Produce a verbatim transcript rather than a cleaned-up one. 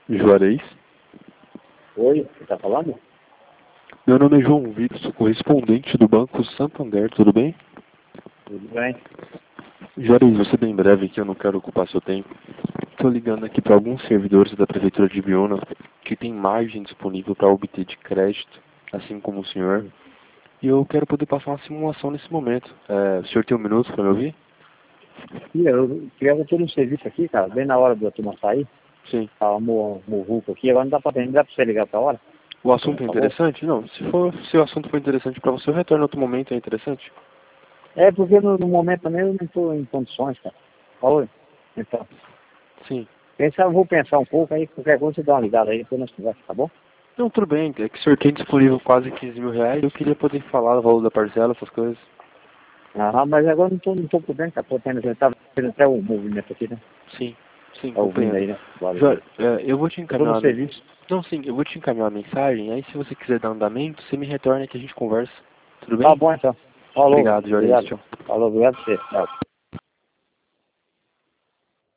Juarez. Oi, você tá falando? Meu nome é João Vitor, sou correspondente do Banco Santander, tudo bem? Tudo bem? Juarez, você bem breve que eu não quero ocupar seu tempo. Estou ligando aqui para alguns servidores da Prefeitura de Biúna que tem margem disponível para obter de crédito, assim como o senhor. E eu quero poder passar uma simulação nesse momento. É, o senhor tem um minuto para me ouvir? Ih, eu queria ter um serviço aqui, cara, bem na hora da turma sair. Sim. Tava mo- morruco aqui, agora não dá pra não dá pra você ligar pra hora? O assunto Por é favor? interessante? Não. Se, for, se o assunto for interessante para você, eu retorno em outro momento, é interessante? É, porque no, no momento também eu não tô em condições, cara. Oi? Então, Sim. pensar, eu vou pensar um pouco, aí qualquer coisa você dá uma ligada aí, depois nós conversamos, tá bom? Não, tudo bem. É que o senhor tem disponível quase quinze mil reais. Eu queria poder falar do valor da parcela, essas coisas. Ah, mas agora não tô, não tô podendo, cara, tô tendo, eu tava tendo até o movimento aqui, né? Sim, sim, Tá ouvindo compreendo. aí, né? Barulho. Jorge, é, eu vou te Eu tô encaminhar no uma men- serviço. Não, sim, eu vou te encaminhar uma mensagem. Aí, se você quiser dar andamento, você me retorna que a gente conversa. Tudo Tá bem? bom então. Falou, Obrigado, Jorge. obrigado. Tchau. Falou, obrigado a você. Tchau.